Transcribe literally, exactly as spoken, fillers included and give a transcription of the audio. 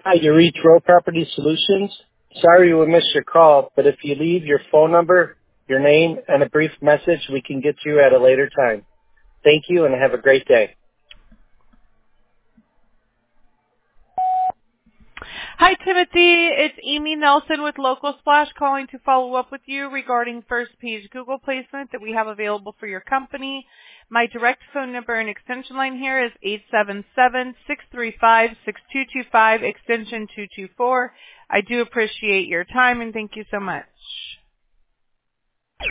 Hi, you reach Row Property Solutions. Sorry we missed your call, but if you leave your phone number, your name, and a brief message, we can get you at a later time. Thank you and have a great day. Hi, Timothy. It's Amy Nelson with Local Splash calling to follow up with you regarding first page Google placement that we have available for your company. My direct phone number and extension line here is eight seven seven, six three five, six two two five, extension two two four. I do appreciate your time and thank you so much.